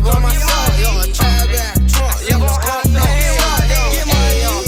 by myself. Yo, trap back, trunk, yo, skunk, yo. Get money, yo.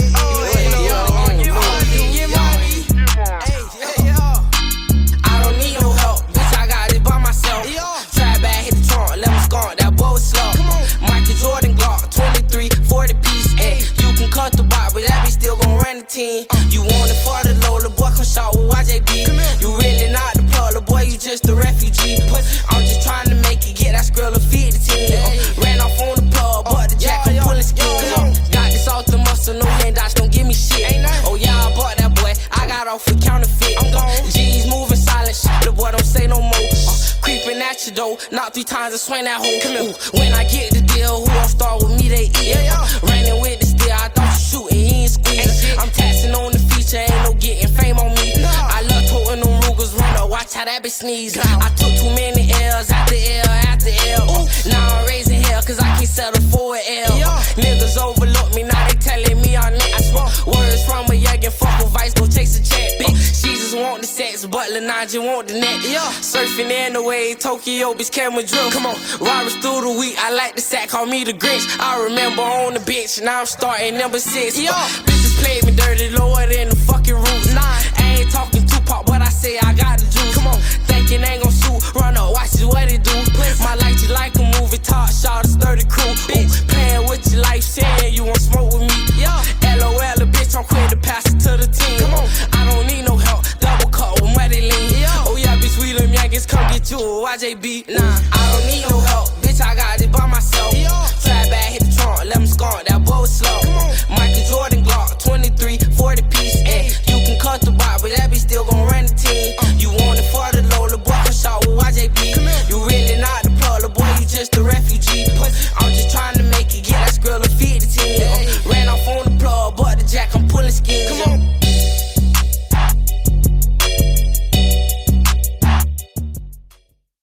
I don't need no help, bitch, I got it by myself. Trap back, hit the trunk, let me skunk, that boy was slow. Michael Jordan Glock, 23, 40 piece, ayy. You can cut the box, but that bitch still gon' run the team. You want it for the low, the boy come shot with YJB. You really not the plug, the boy, you just a refugee. I'm just trying to make it, get that skrill and feed the team. Ran off on the plug, but the jack, I'm pulling skin. Got this off the muscle, no hand dots, don't give me shit. Oh yeah, I bought that boy, I got off with counterfeit. G's moving silent, the boy don't say no more. Creeping at you though, knock 3 times and swing that hoe. Ooh, when I get the deal, who gon' start with me, they eat. Running with the steel, I thought you shooting, he ain't squeezing. I'm taxing on the feature, ain't no getting fame on me. I love toting them Rugers, run up, watch how that bitch sneeze. I took too many L's, after L, after L. Now I'm raising hell, cause I can't settle for an L. Niggas overlook me, now they telling me I'm next. Words from a youngin', fuck with Vice, go chase a check, bitch. She just want the sex, but Lanaja want the neck. Surfing in the wave, Tokyo, bitch, camera drill. Come on, Roberts through the week, I like the sack, call me the Grinch. I remember on the bench, now I'm starting number 6. Bitches played me dirty, lower than the fucking roots. I ain't talking Tupac, but I say I got the juice. Come on, thinking ain't gon' shoot, run up, watch this what it do. My life just like a movie, top shot, a sturdy crew. Bitch, playing with your life, saying you want smoke with me. LOL, a bitch, I'm quick to pass it to the team. I don't need no help, double cut with muddy lean. Oh yeah, bitch, we them youngins, come get you a YJB. I don't need no help, bitch, I got it by myself. Trap back, hit the trunk, let me skunk, that boy was slow. Michael Jordan Glock, 23, 40 piece, ayy.